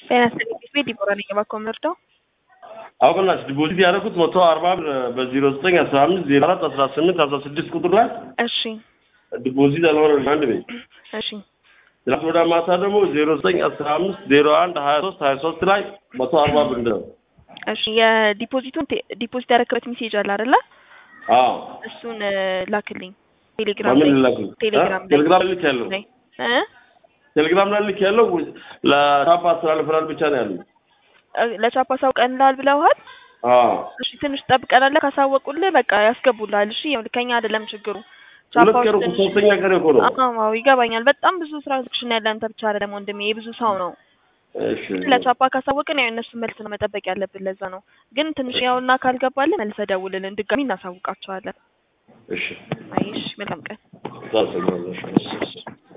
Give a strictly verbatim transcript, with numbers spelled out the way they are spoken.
በያስፈልግ ቤት ይቦራል የባኮም ነርዶ አውቀናሽ ዲፖዚት ያደረኩት መቶ አርባ በዜሮ ዘጠኝ አስራ አምስት ዜሮ አራት አስራ ስምንት አስራ ስድስት ቁጥር ላይ እሺ ዲፖዚት አልሆነም አንድ ቤት እሺ ትላንት ወደ ማታ ደግሞ ዜሮ ዘጠኝ አስራ አምስት ዜሮ አንድ ሀያ ሶስት ሀያ ሶስት ላይ መቶ አርባ ብር ነው። እሺ የዲፖዚቱን ዲፖዚት ያደረክበት ሜሴጅ አለ አይደል? አዎ እሱን ላክልኝ ቴሌግራም ላይ ቴሌግራም ላይ ቴሌግራም ላይ ያለው እ ቴሌግራም ላይ ያለው ለቻፓ አስተላልፈናል ብቻ ነው ያለው። ለቻፓ ሳውቀናል ብለውሃል? አዎ እሺ ትንሽ ጠብቀናል ካሳወቁልህ በቃ ያስገቡልሃል። እሺ ከኛ አይደለም ችግሩ ቻፓው ሶስተኛ ቀን እኮ ነው። አዎ ይገባኛል። በጣም ብዙ ትራንዛክሽን ያለ አንተ ብቻ አይደለም ወንድሜ የብዙ ሰው ነው። እሺ ለቻፓ ካሳወቅን ያው እነሱ መልስ ነው መጠበቅ ያለብን ለዛ ነው። ግን ትንሽ ያውና ካልገባልህ መልሰህ ደውልልን ድጋሚ እናሳውቃቸዋለን። እሺ አይሽ መልካም ቀን።